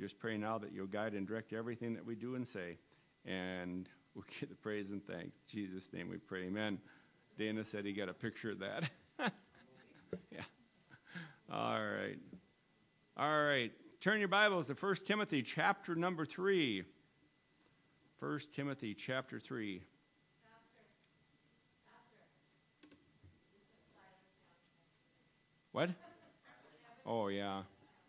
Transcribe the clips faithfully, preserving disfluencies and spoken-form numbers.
just pray now that you'll guide and direct everything that we do and say. And we'll give the praise and thanks. In Jesus' name we pray, amen. Dana said he got a picture of that. Yeah. All right. All right. Turn your Bibles to First Timothy chapter number three. First Timothy chapter three. What? Oh, yeah.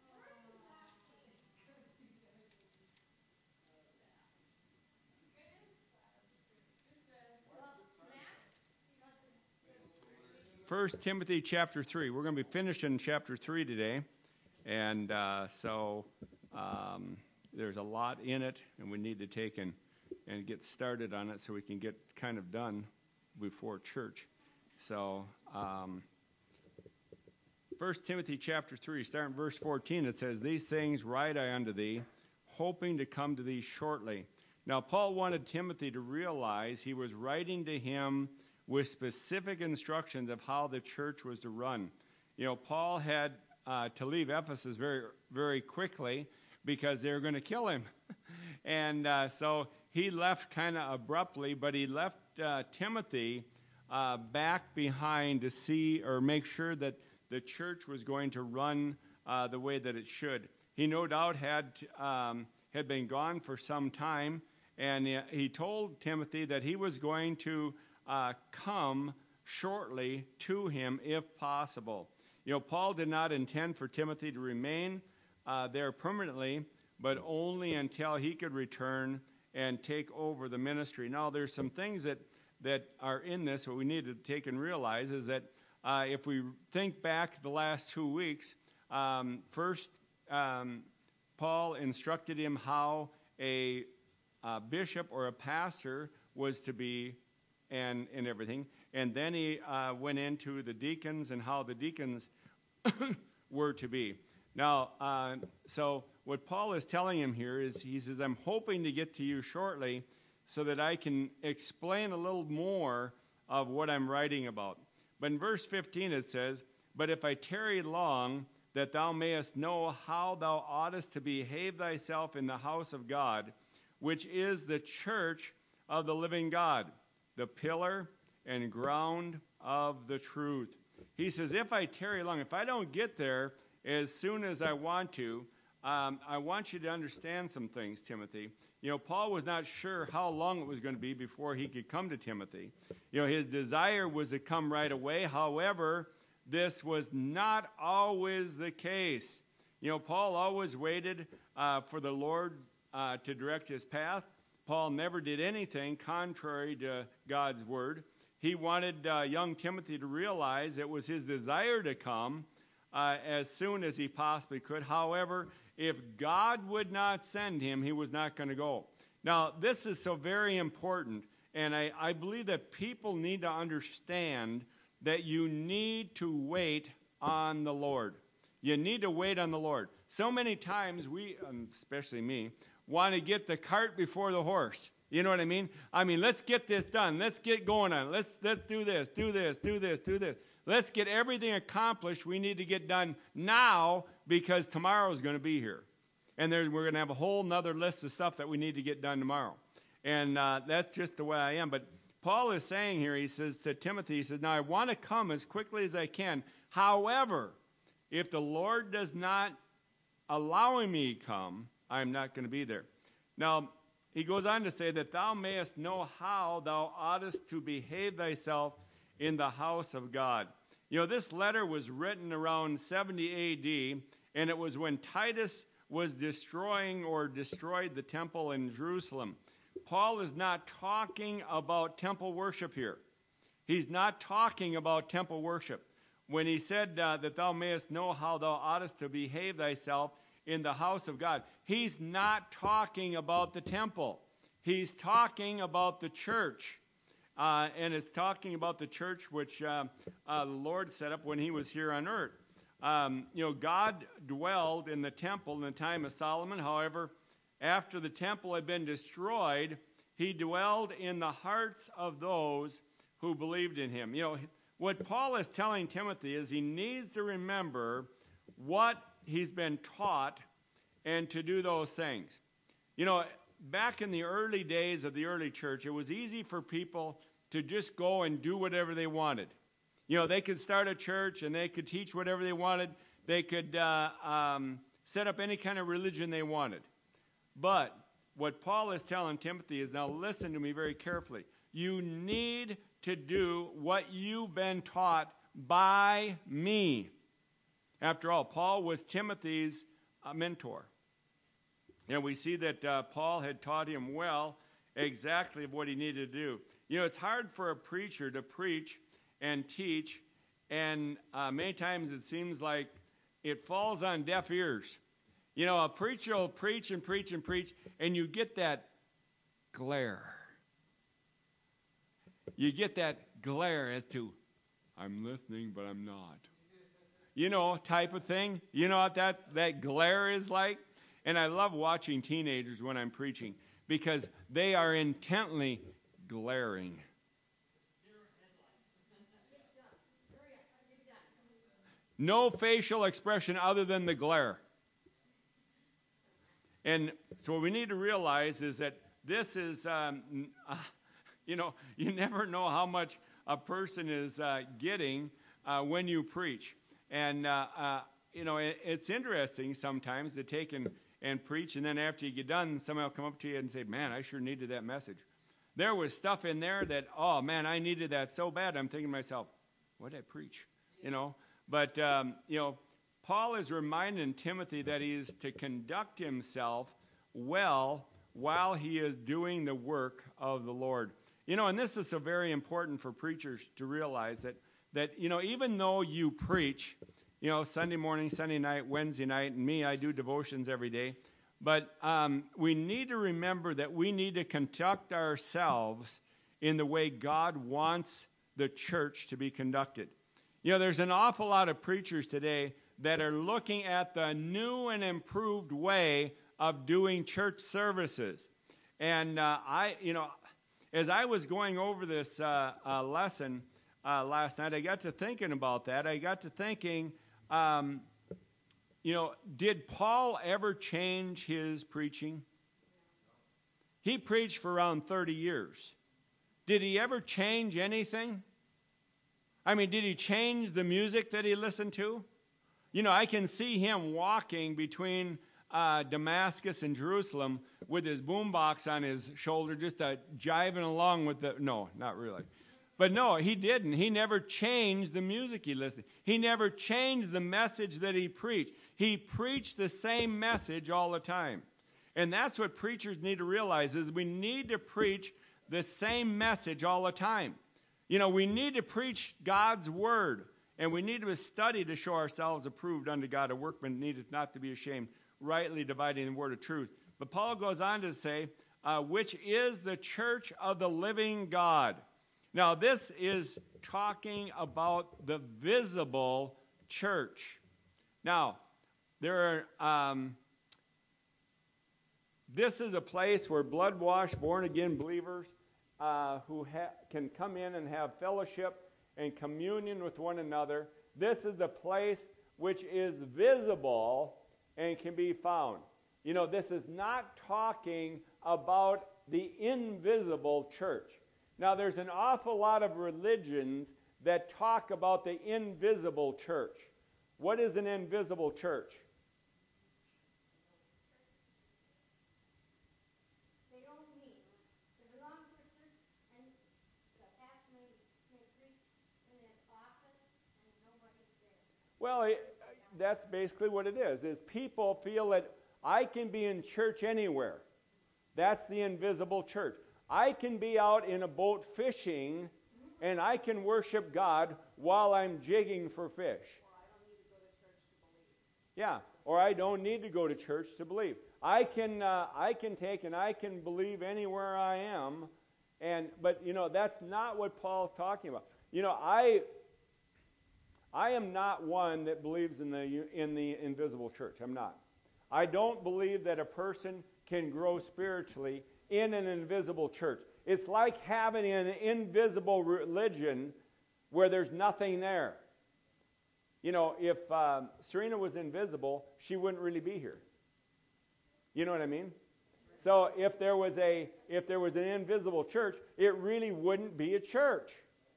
First Timothy chapter three. We're going to be finishing chapter three today. And uh, so um, there's a lot in it, and we need to take and, and get started on it so we can get kind of done before church. So um, First Timothy chapter three, starting verse fourteen, it says, "These things write I unto thee, hoping to come to thee shortly." Now, Paul wanted Timothy to realize he was writing to him with specific instructions of how the church was to run. You know, Paul had uh, to leave Ephesus very, very quickly because they were going to kill him. and uh, so he left kind of abruptly, but he left uh, Timothy uh, back behind to see or make sure that the church was going to run uh, the way that it should. He no doubt had um, had been gone for some time, and he, he told Timothy that he was going to uh, come shortly to him if possible. You know, Paul did not intend for Timothy to remain uh, there permanently, but only until he could return and take over the ministry. Now, there's some things that, that are in this, what we need to take and realize is that Uh, if we think back the last two weeks, um, first um, Paul instructed him how a, a bishop or a pastor was to be and, and everything. And then he uh, went into the deacons and how the deacons were to be. Now, uh, so what Paul is telling him here is he says, I'm hoping to get to you shortly so that I can explain a little more of what I'm writing about. But in verse fifteen it says, "But if I tarry long, that thou mayest know how thou oughtest to behave thyself in the house of God, which is the church of the living God, the pillar and ground of the truth." He says, if I tarry long, if I don't get there as soon as I want to, um, I want you to understand some things, Timothy. You know, Paul was not sure how long it was going to be before he could come to Timothy. You know, his desire was to come right away. However, this was not always the case. You know, Paul always waited uh, for the Lord uh, to direct his path. Paul never did anything contrary to God's word. He wanted uh, young Timothy to realize it was his desire to come uh, as soon as he possibly could. However, if God would not send him, he was not going to go. Now, this is so very important, and I, I believe that people need to understand that you need to wait on the Lord. You need to wait on the Lord. So many times we, um, especially me, want to get the cart before the horse. You know what I mean? I mean, let's get this done. Let's get going on it. Let's, let's do this, do this, do this, do this. Let's get everything accomplished we need to get done now because tomorrow is going to be here. And there, we're going to have a whole nother list of stuff that we need to get done tomorrow. And uh, that's just the way I am. But Paul is saying here, he says to Timothy, he says, now I want to come as quickly as I can. However, if the Lord does not allow me to come, I'm not going to be there. Now, he goes on to say that thou mayest know how thou oughtest to behave thyself in the house of God. You know, this letter was written around seventy A D, and it was when Titus was destroying or destroyed the temple in Jerusalem. Paul is not talking about temple worship here. He's not talking about temple worship. When he said uh, that thou mayest know how thou oughtest to behave thyself in the house of God, he's not talking about the temple. He's talking about the church. Uh, and it's talking about the church which uh, uh, the Lord set up when he was here on earth. Um, you know, God dwelled in the temple in the time of Solomon. However, after the temple had been destroyed, he dwelled in the hearts of those who believed in him. You know, what Paul is telling Timothy is he needs to remember what he's been taught and to do those things. You know, back in the early days of the early church, it was easy for people to just go and do whatever they wanted. You know, they could start a church and they could teach whatever they wanted. They could uh, um, set up any kind of religion they wanted. But what Paul is telling Timothy is, now listen to me very carefully. You need to do what you've been taught by me. After all, Paul was Timothy's uh, mentor. And we see that uh, Paul had taught him well exactly what he needed to do. You know, it's hard for a preacher to preach and teach, and uh, many times it seems like it falls on deaf ears. You know, a preacher will preach and preach and preach, and you get that glare. You get that glare as to, I'm listening, but I'm not. You know, type of thing. You know what that, that glare is like? And I love watching teenagers when I'm preaching because they are intently glaring. No facial expression other than the glare. And so what we need to realize is that this is, um, uh, you know, you never know how much a person is uh, getting uh, when you preach. And, uh, uh, you know, it, it's interesting sometimes to take and, and preach, and then after you get done, somebody will come up to you and say, man, I sure needed that message. There was stuff in there that, oh, man, I needed that so bad. I'm thinking to myself, what did I preach? You know, but, um, you know, Paul is reminding Timothy that he is to conduct himself well while he is doing the work of the Lord. You know, and this is so very important for preachers to realize that, that, you know, even though you preach, you know, Sunday morning, Sunday night, Wednesday night, and me, I do devotions every day, but um, we need to remember that we need to conduct ourselves in the way God wants the church to be conducted. You know, there's an awful lot of preachers today that are looking at the new and improved way of doing church services. And uh, I, you know, as I was going over this uh, uh, lesson uh, last night, I got to thinking about that. I got to thinking, um, you know, did Paul ever change his preaching? He preached for around thirty years. Did he ever change anything? I mean, did he change the music that he listened to? You know, I can see him walking between uh, Damascus and Jerusalem with his boombox on his shoulder, just uh, jiving along with the, no, not really. But no, he didn't. He never changed the music he listened to. He never changed the message that he preached. He preached the same message all the time. And that's what preachers need to realize is we need to preach the same message all the time. You know, we need to preach God's word. And we need to study to show ourselves approved unto God, a workman needeth not to be ashamed, rightly dividing the word of truth. But Paul goes on to say, uh, which is the church of the living God. Now, this is talking about the visible church. Now, there are, um, this is a place where blood-washed, born-again believers uh, who ha- can come in and have fellowship and communion with one another. This is the place which is visible and can be found. You know, this is not talking about the invisible church. Now, there's an awful lot of religions that talk about the invisible church. What is an invisible church? They don't meet. They belong to a church, and the pastor may, may preach in his office, and nobody's there. Well, it, that's basically what it is, is people feel that I can be in church anywhere. That's the invisible church. I can be out in a boat fishing, and I can worship God while I'm jigging for fish. Yeah, or I don't need to go to church to believe. I can, uh, I can take and I can believe anywhere I am, and but you know that's not what Paul's talking about. You know, I, I am not one that believes in the in the invisible church. I'm not. I don't believe that a person can grow spiritually in an invisible church. It's like having an invisible religion where there's nothing there. You know, if um, Serena was invisible, she wouldn't really be here. You know what I mean? So if there was a if there was an invisible church, it really wouldn't be a church.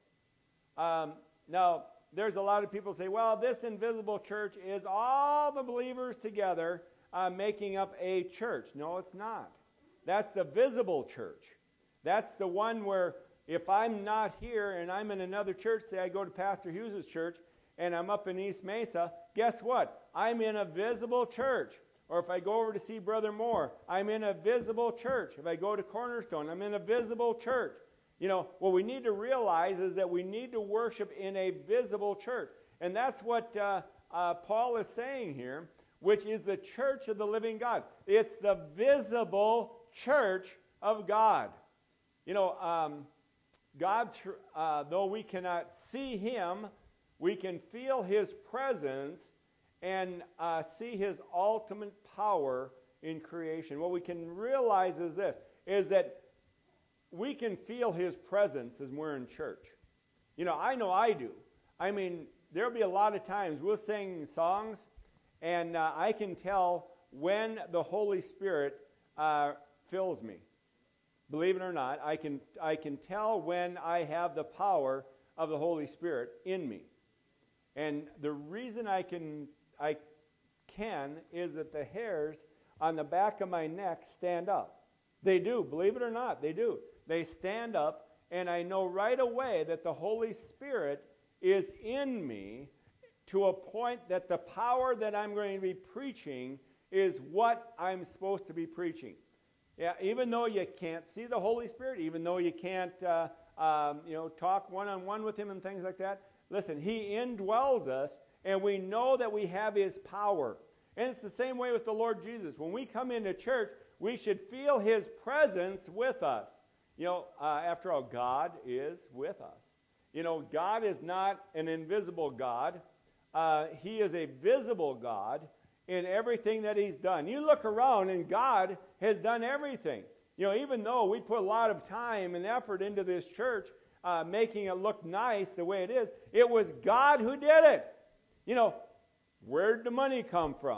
Um, now, there's a lot of people say, well, this invisible church is all the believers together uh, making up a church. No, it's not. That's the visible church. That's the one where if I'm not here and I'm in another church, say I go to Pastor Hughes' church and I'm up in East Mesa, guess what? I'm in a visible church. Or if I go over to see Brother Moore, I'm in a visible church. If I go to Cornerstone, I'm in a visible church. You know, what we need to realize is that we need to worship in a visible church. And that's what uh, uh, Paul is saying here, which is the church of the living God. It's the visible church of God. You know, um, God, uh, though we cannot see him, we can feel his presence and uh, see his ultimate power in creation. What we can realize is this, is that we can feel his presence as we're in church. You know, I know I do. I mean, there'll be a lot of times we'll sing songs, and uh, I can tell when the Holy Spirit uh, fills me. Believe it or not, I can I can tell when I have the power of the Holy Spirit in me. And the reason I can I can is that the hairs on the back of my neck stand up. They do, believe it or not, they do. They stand up, and I know right away that the Holy Spirit is in me to a point that the power that I'm going to be preaching is what I'm supposed to be preaching. Yeah, even though you can't see the Holy Spirit, even though you can't, uh, um, you know, talk one-on-one with him and things like that, listen, he indwells us, and we know that we have his power. And it's the same way with the Lord Jesus. When we come into church, we should feel his presence with us. You know, uh, after all, God is with us. You know, God is not an invisible God. Uh, he is a visible God in everything that he's done. You look around, and God has done everything. You know, even though we put a lot of time and effort into this church, uh, making it look nice the way it is, it was God who did it. You know, where did the money come from?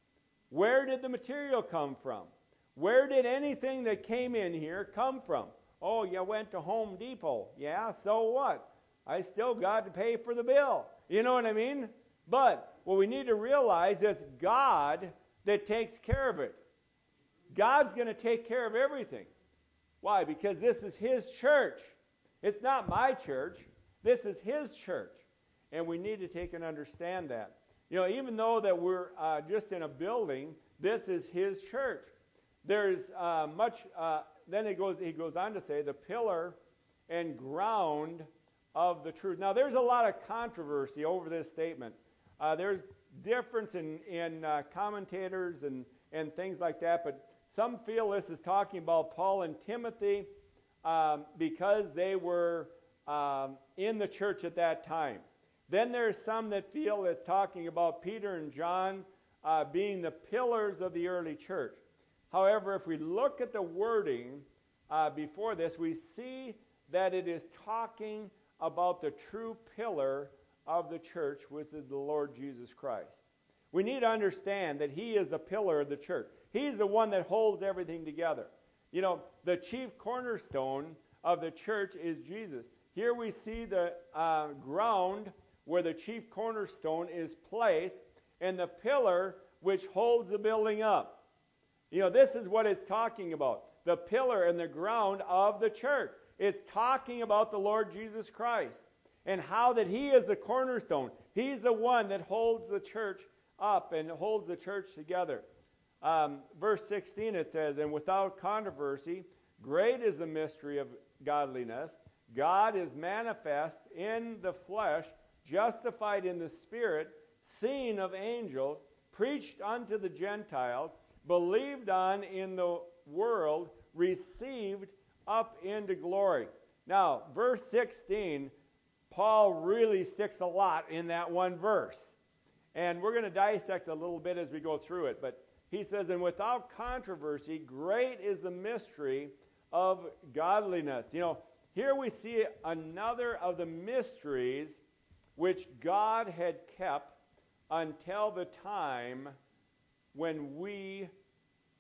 Where did the material come from? Where did anything that came in here come from? Oh, you went to Home Depot. Yeah, so what? I still got to pay for the bill. You know what I mean? But what we need to realize is God that takes care of it. God's going to take care of everything. Why? Because this is his church. It's not my church. This is his church. And we need to take and understand that. You know, even though that we're uh, just in a building, this is his church. There's uh, much, uh, then it goes, he goes on to say, the pillar and ground of the truth. Now, there's a lot of controversy over this statement. Uh, there's difference in, in uh, commentators and, and things like that, but some feel this is talking about Paul and Timothy um, because they were um, in the church at that time. Then there's some that feel it's talking about Peter and John uh, being the pillars of the early church. However, if we look at the wording uh, before this, we see that it is talking about the true pillar of the church, which is the Lord Jesus Christ. We need to understand that he is the pillar of the church. He's the one that holds everything together. You know, the chief cornerstone of the church is Jesus. Here we see the uh, ground where the chief cornerstone is placed and the pillar which holds the building up. You know, this is what it's talking about. The pillar and the ground of the church. It's talking about the Lord Jesus Christ and how that he is the cornerstone. He's the one that holds the church up and holds the church together. Um, verse sixteen it says, and without controversy, great is the mystery of godliness. God is manifest in the flesh, justified in the spirit, seen of angels, preached unto the Gentiles, believed on in the world, received up into glory. Now, verse sixteen, Paul really sticks a lot in that one verse. And we're going to dissect a little bit as we go through it. But he says, and without controversy, great is the mystery of godliness. You know, here we see another of the mysteries which God had kept until the time when we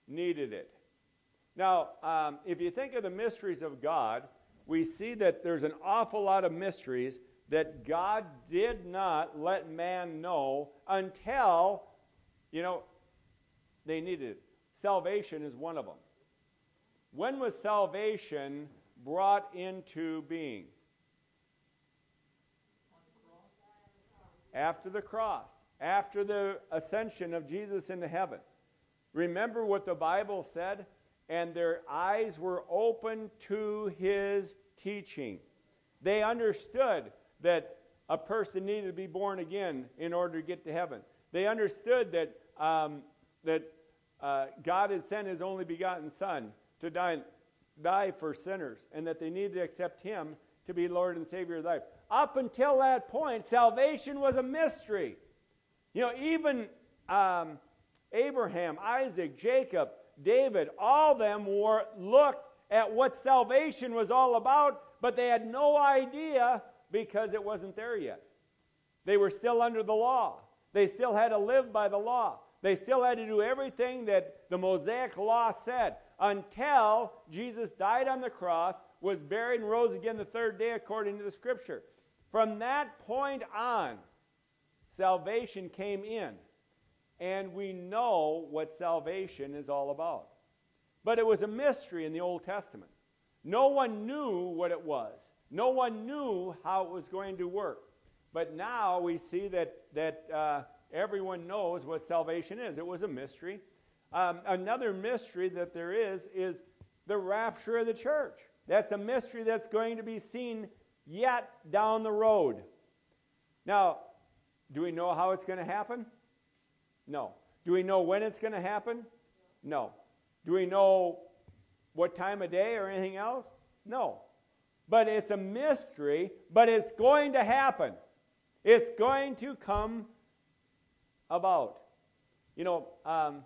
needed it. Now, um, if you think of the mysteries of God, we see that there's an awful lot of mysteries that God did not let man know until, you know, they needed it. Salvation is one of them. When was salvation brought into being? After the cross, after the ascension of Jesus into heaven. Remember what the Bible said? And their eyes were open to his teaching. They understood that a person needed to be born again in order to get to heaven. They understood that um, that uh, God had sent his only begotten Son to die, die for sinners, and that they needed to accept him to be Lord and Savior of their life. Up until that point, salvation was a mystery. You know, even um, Abraham, Isaac, Jacob, David, all of them were looked at what salvation was all about, but they had no idea because it wasn't there yet. They were still under the law. They still had to live by the law. They still had to do everything that the Mosaic law said until Jesus died on the cross, was buried, and rose again the third day according to the Scripture. From that point on, salvation came in, and we know what salvation is all about. But it was a mystery in the Old Testament. No one knew what it was. No one knew how it was going to work. But now we see that, that uh, everyone knows what salvation is. It was a mystery. Um, another mystery that there is is the rapture of the church. That's a mystery that's going to be seen yet down the road. Now, do we know how it's going to happen? No. Do we know when it's going to happen? No. Do we know what time of day or anything else? No. But it's a mystery, but it's going to happen. It's going to come about. You know, um,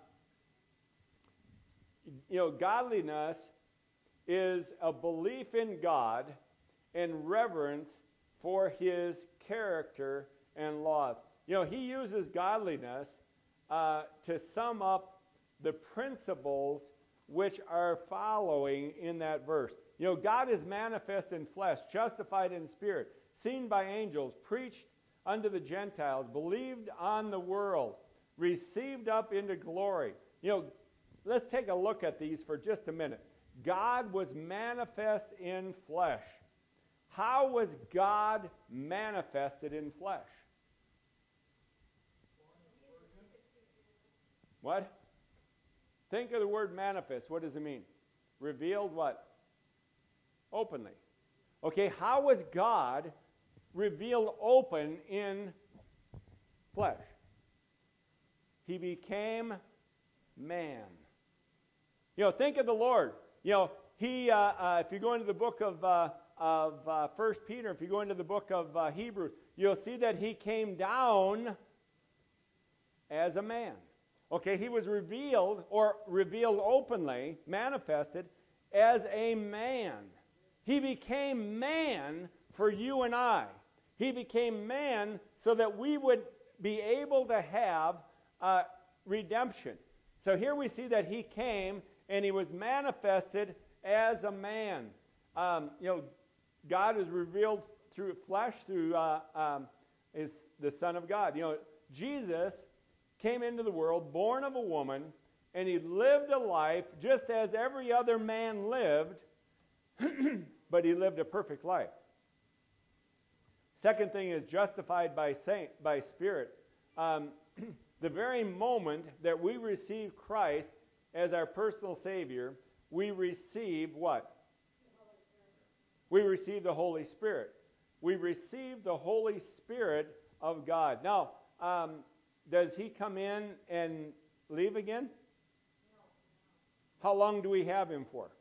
you know, godliness is a belief in God and reverence for his character and laws. You know, he uses godliness uh, to sum up the principles which are following in that verse. You know, God is manifest in flesh, justified in spirit, seen by angels, preached unto the Gentiles, believed on the world, received up into glory. You know, let's take a look at these for just a minute. God was manifest in flesh. How was God manifested in flesh? What? Think of the word manifest. What does it mean? Revealed what? Openly. Okay, how was God revealed open in flesh? He became man. You know, think of the Lord. You know, he, uh, uh, if you go into the book of, uh, of uh, First Peter, if you go into the book of uh, Hebrews, you'll see that he came down as a man. Okay, he was revealed, or revealed openly, manifested, as a man. He became man for you and I. He became man so that we would be able to have uh, redemption. So here we see that he came and he was manifested as a man. Um, you know, God is revealed through flesh, through uh, um, is the Son of God. You know, Jesus came into the world, born of a woman, and he lived a life just as every other man lived, but he lived a perfect life. Second thing is justified by saint, by Spirit. Um, the very moment that we receive Christ as our personal Savior, we receive what? We receive the Holy Spirit. We receive the Holy Spirit of God. Now, um, does he come in and leave again? How long do we have him for?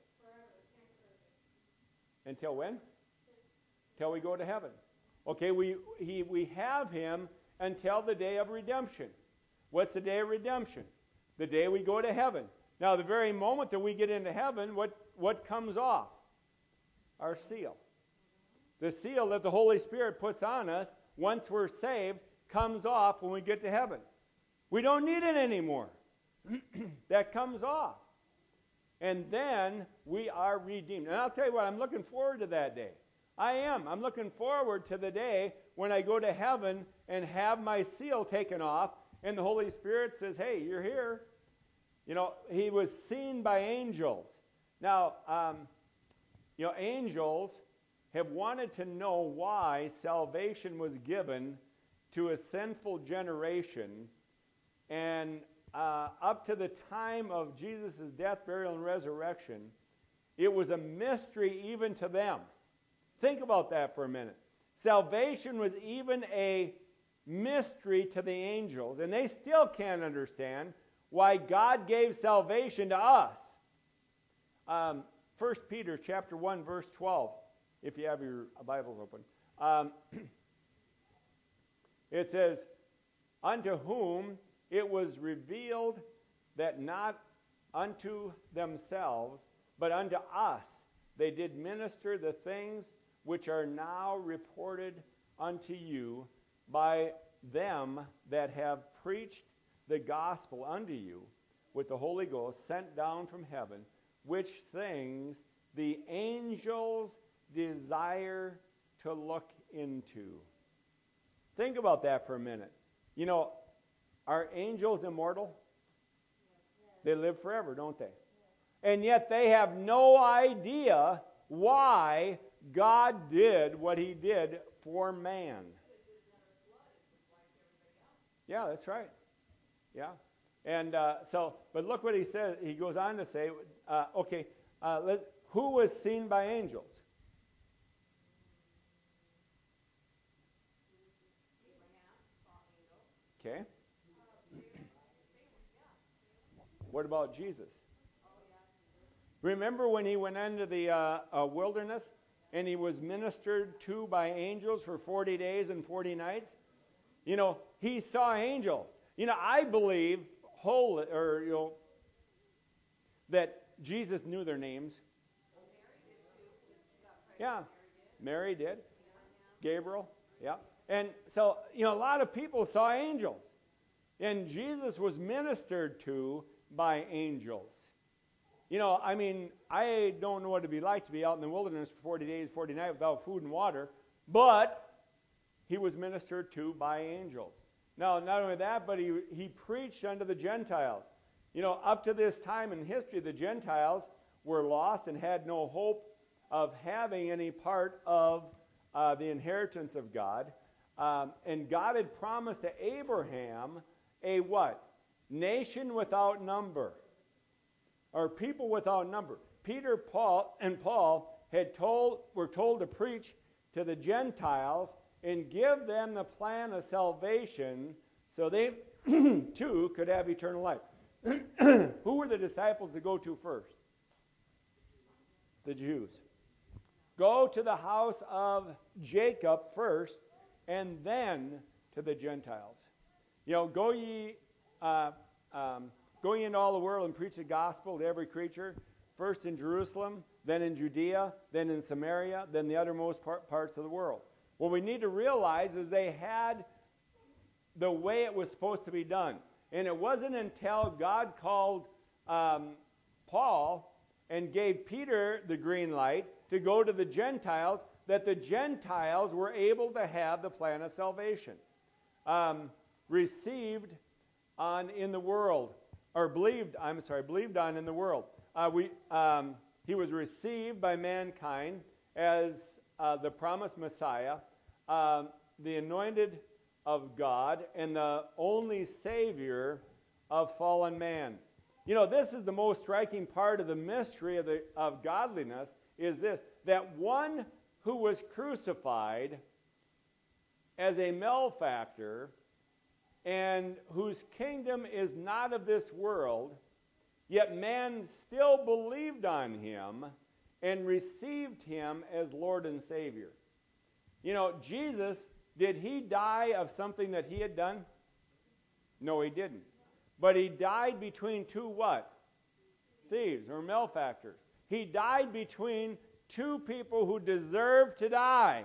Until when? Till we go to heaven. Okay, we, he, we have him until the day of redemption. What's the day of redemption? The day we go to heaven. Now, the very moment that we get into heaven, what, what comes off? Our seal. The seal that the Holy Spirit puts on us once we're saved comes off when we get to heaven. We don't need it anymore. That comes off. And then we are redeemed. And I'll tell you what, I'm looking forward to that day. I am. I'm looking forward to the day when I go to heaven and have my seal taken off, and the Holy Spirit says, hey, you're here. You know, he was seen by angels. Now, um, you know, angels have wanted to know why salvation was given to a sinful generation, and uh, up to the time of Jesus' death, burial, and resurrection, it was a mystery even to them. Think about that for a minute. Salvation was even a mystery to the angels, and they still can't understand why God gave salvation to us. Um, First Peter chapter one, verse twelve, if you have your Bibles open. Um, it says, unto whom it was revealed that not unto themselves, but unto us they did minister the things which are now reported unto you by them that have preached the gospel unto you with the Holy Ghost sent down from heaven, which things the angels desire to look into. Think about that for a minute. You know, are angels immortal? They live forever, don't they? And yet they have no idea why God did what he did for man. Yeah, that's right. Yeah. And uh, so, but look what he says. He goes on to say, uh, okay, uh, let, who was seen by angels? Okay. What about Jesus? Remember when he went into the uh, uh, wilderness and he was ministered to by angels for forty days and forty nights? You know, he saw angels. You know, I believe whole or you know that Jesus knew their names. Yeah, Mary did. Gabriel, yeah. And so, you know, a lot of people saw angels. And Jesus was ministered to by angels. You know, I mean, I don't know what it'd be like to be out in the wilderness for forty days, forty nights without food and water, but he was ministered to by angels. Now, not only that, but he, he preached unto the Gentiles. You know, up to this time in history, the Gentiles were lost and had no hope of having any part of uh, the inheritance of God. Um, and God had promised to Abraham a what? Nation without number. Or people without number. Peter, Paul, and Paul had told, were told to preach to the Gentiles and give them the plan of salvation so they too could have eternal life. Who were the disciples to go to first? The Jews. Go to the house of Jacob first, and then to the Gentiles. You know, go ye, uh, um, go ye into all the world and preach the gospel to every creature, first in Jerusalem, then in Judea, then in Samaria, then the uttermost part, parts of the world. What we need to realize is they had the way it was supposed to be done. And it wasn't until God called um, Paul and gave Peter the green light to go to the Gentiles that the Gentiles were able to have the plan of salvation. Um, received on in the world, or believed, I'm sorry, believed on in the world. Uh, we, um, he was received by mankind as uh, the promised Messiah, uh, the anointed of God, and the only Savior of fallen man. You know, this is the most striking part of the mystery of, the, of godliness, is this, that one who was crucified as a malefactor and whose kingdom is not of this world, yet man still believed on him and received him as Lord and Savior. You know, Jesus, did he die of something that he had done? No, he didn't. But he died between two what? Thieves or malefactors. He died between two people who deserved to die.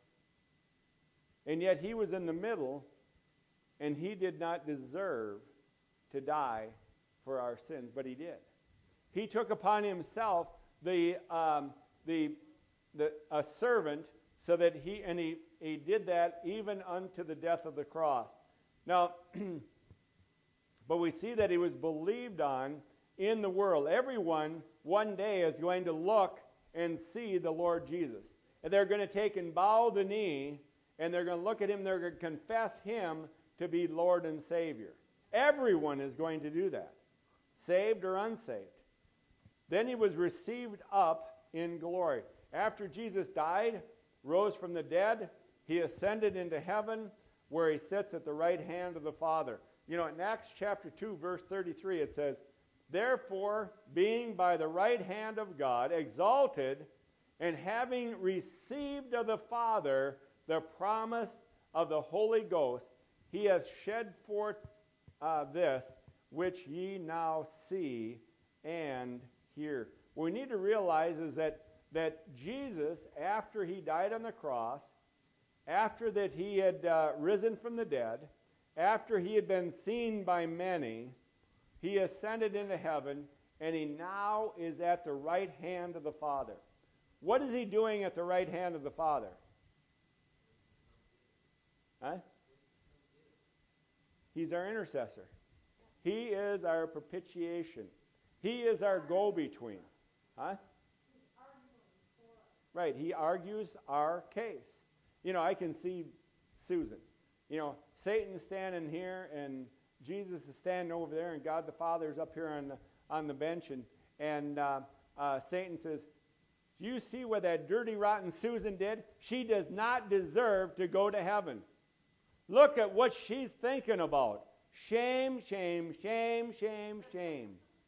And yet he was in the middle, and he did not deserve to die for our sins, but he did. he took upon himself the um, the the a servant, so that he and he he did that even unto the death of the cross. Now, but we see that he was believed on in the world. Everyone one day is going to look and see the Lord Jesus, and they're going to take and bow the knee, and they're going to look at him. They're going to confess him to be Lord and Savior. Everyone is going to do that, saved or unsaved. Then he was received up in glory. After Jesus died, rose from the dead, he ascended into heaven, where he sits at the right hand of the Father. You know, in Acts chapter two, verse thirty-three, it says, "Therefore, being by the right hand of God exalted, and having received of the Father the promise of the Holy Ghost, he hath shed forth uh, this, which ye now see and hear." What we need to realize is that, that Jesus, after he died on the cross, after that he had uh, risen from the dead, after he had been seen by many, he ascended into heaven, and he now is at the right hand of the Father. What is he doing at the right hand of the Father? Huh? He's our intercessor. He is our propitiation. He is our go-between. Huh? Right, he argues our case. You know, I can see Susan. You know, Satan's standing here, and Jesus is standing over there, and God the Father is up here on the, on the bench, and, and uh, uh, Satan says, "Do you see what that dirty, rotten Susan did? She does not deserve to go to heaven. Look at what she's thinking about. Shame, shame, shame, shame, shame."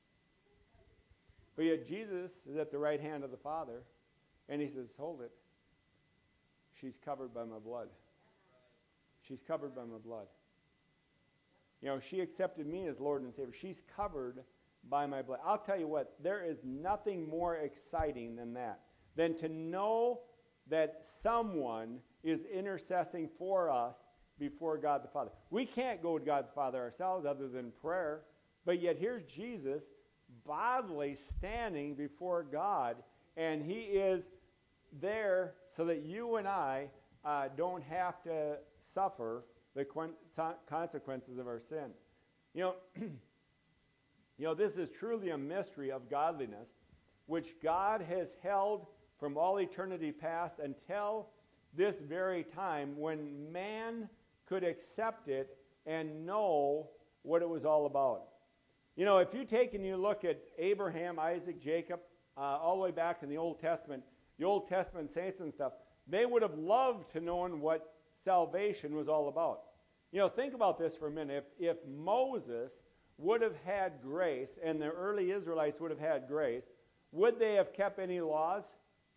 But yet Jesus is at the right hand of the Father, and he says, "Hold it. She's covered by my blood. She's covered by my blood. You know, she accepted me as Lord and Savior. She's covered by my blood." I'll tell you what, there is nothing more exciting than that, than to know that someone is intercessing for us before God the Father. We can't go to God the Father ourselves other than prayer, but yet here's Jesus bodily standing before God, and he is there so that you and I uh, don't have to suffer the consequences of our sin. You know, you know, this is truly a mystery of godliness, which God has held from all eternity past until this very time, when man could accept it and know what it was all about. You know, if you take and you look at Abraham, Isaac, Jacob, uh, all the way back in the Old Testament, the Old Testament saints and stuff, they would have loved to know what salvation was all about. You know, think about this for a minute. If, if Moses would have had grace, and the early Israelites would have had grace, would they have kept any laws?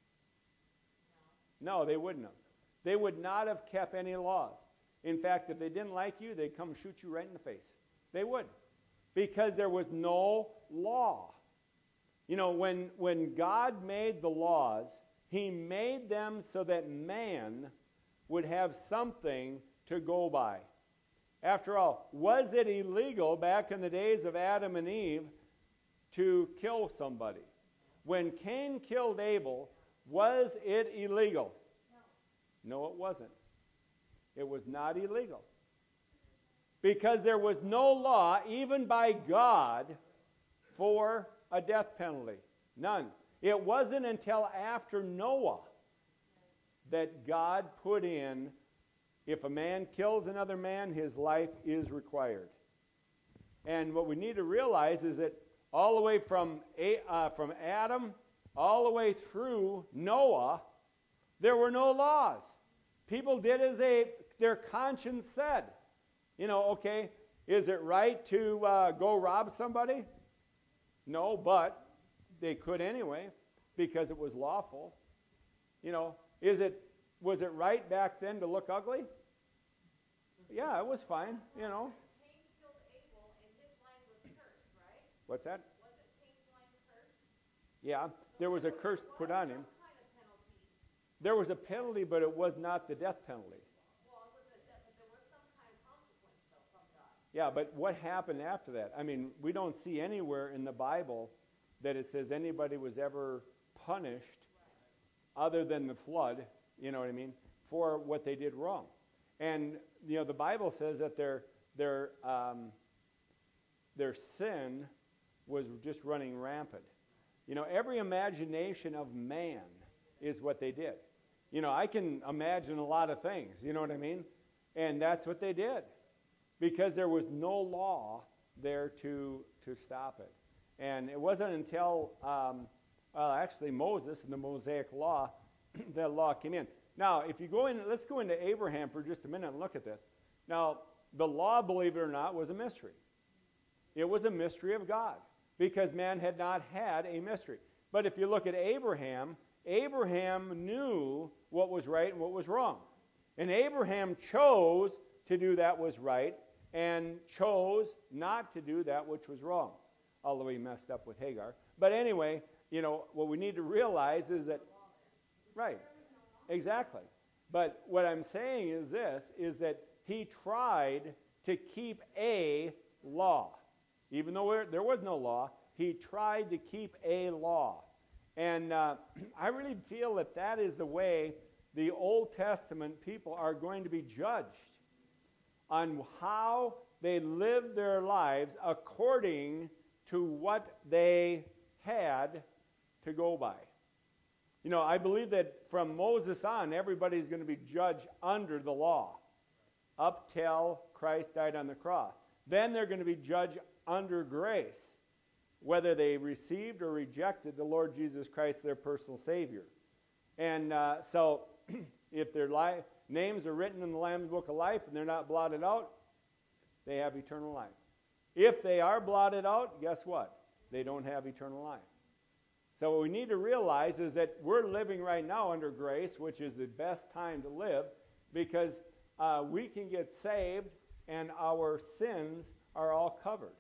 No, they wouldn't have. They would not have kept any laws. In fact, if they didn't like you, they'd come shoot you right in the face. They would. Because there was no law. You know, when, when God made the laws, he made them so that man would have something to go by. After all, was it illegal back in the days of Adam and Eve to kill somebody? When Cain killed Abel, was it illegal? No, it wasn't. It was not illegal. Because there was no law, even by God, for a death penalty. None. It wasn't until after Noah that God put in, if a man kills another man, his life is required. And what we need to realize is that all the way from, uh, from Adam, all the way through Noah, there were no laws. People did as they, their conscience said. You know, okay, is it right to uh, go rob somebody? No, but they could anyway, because it was lawful. You know, is it was it right back then to look ugly? Yeah, it was fine, you know. Cain killed Abel, and his line was cursed, right? What's that? Wasn't Cain's line cursed? Yeah, there was a curse put on him. Some kind of penalty. There was a penalty, but it was not the death penalty. Well, it was a death, but there was some kind of consequence, though, from God. Yeah, but what happened after that? I mean, we don't see anywhere in the Bible that it says anybody was ever punished other than the flood, you know what I mean, for what they did wrong. And, you know, the Bible says that their, their, um, their sin was just running rampant. You know, every imagination of man is what they did. You know, I can imagine a lot of things, you know what I mean? And that's what they did, because there was no law there to, to stop it. And it wasn't until, um, well, actually Moses and the Mosaic law, that law came in. Now, if you go in, let's go into Abraham for just a minute and look at this. Now, the law, believe it or not, was a mystery. It was a mystery of God, because man had not had a mystery. But if you look at Abraham, Abraham knew what was right and what was wrong. And Abraham chose to do that was right and chose not to do that which was wrong, although he messed up with Hagar. But anyway, you know, what we need to realize is that, right, exactly. But what I'm saying is this, is that he tried to keep a law. Even though there was no law, he tried to keep a law. And uh, I really feel that that is the way the Old Testament people are going to be judged, on how they lived their lives according to what they had to go by. You know, I believe that from Moses on, everybody's going to be judged under the law, up till Christ died on the cross. Then they're going to be judged under grace, whether they received or rejected the Lord Jesus Christ, their personal Savior. And uh, so, if their li- names are written in the Lamb's Book of Life and they're not blotted out, they have eternal life. If they are blotted out, guess what? They don't have eternal life. So what we need to realize is that we're living right now under grace, which is the best time to live, because uh, we can get saved and our sins are all covered.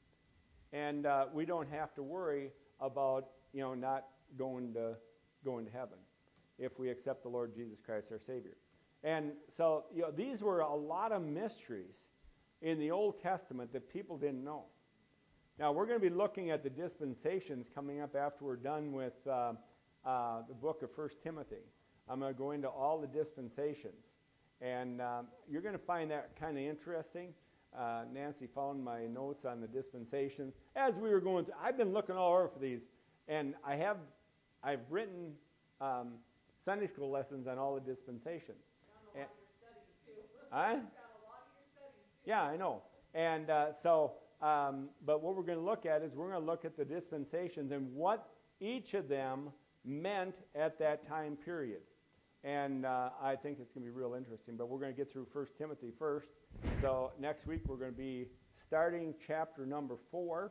And uh, we don't have to worry about, you know, not going to going to heaven if we accept the Lord Jesus Christ, our Savior. And so, you know, these were a lot of mysteries in the Old Testament that people didn't know. Now, we're going to be looking at the dispensations coming up after we're done with uh, uh, the book of First Timothy. I'm going to go into all the dispensations. And um, you're going to find that kind of interesting. Uh, Nancy found my notes on the dispensations. As we were going through, I've been looking all over for these. And I have, I've written um, Sunday school lessons on all the dispensations. Done a lot of your studies too. Huh? Done a lot of your studies too. Yeah, I know. And uh, so, um, but what we're going to look at is we're going to look at the dispensations and what each of them meant at that time period. And uh, I think it's going to be real interesting. But we're going to get through First Timothy first. So next week we're going to be starting chapter number four.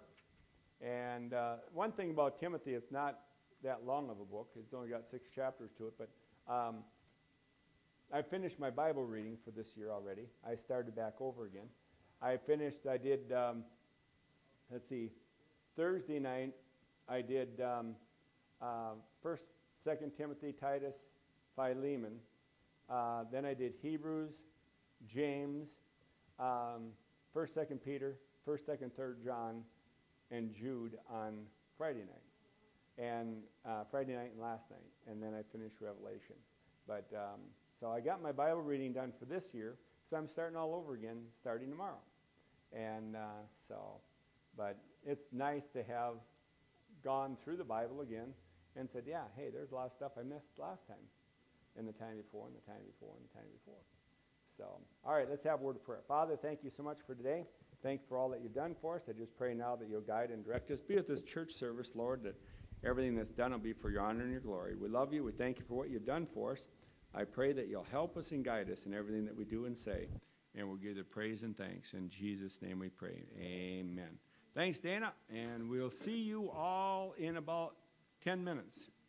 And uh, one thing about Timothy, it's not that long of a book. It's only got six chapters to it. But um, I finished my Bible reading for this year already. I started back over again. I finished, I did, um, let's see, Thursday night I did um, uh, First, Second Timothy, Titus, Philemon. Uh, then I did Hebrews, James, um, First, Second Peter, First, Second, Third John, and Jude on Friday night, and uh, Friday night and last night, and then I finished Revelation. But um, so I got my Bible reading done for this year, so I'm starting all over again starting tomorrow. And uh, so, but it's nice to have gone through the Bible again and said, yeah, hey, there's a lot of stuff I missed last time, and the time before, and the time before, and the time before. So, all right, let's have a word of prayer. Father, thank you so much for today. Thank you for all that you've done for us. I just pray now that you'll guide and direct us. Be with this church service, Lord, that everything that's done will be for your honor and your glory. We love you. We thank you for what you've done for us. I pray that you'll help us and guide us in everything that we do and say. And we'll give you praise and thanks. In Jesus' name we pray. Amen. Thanks, Dana. And we'll see you all in about ten minutes.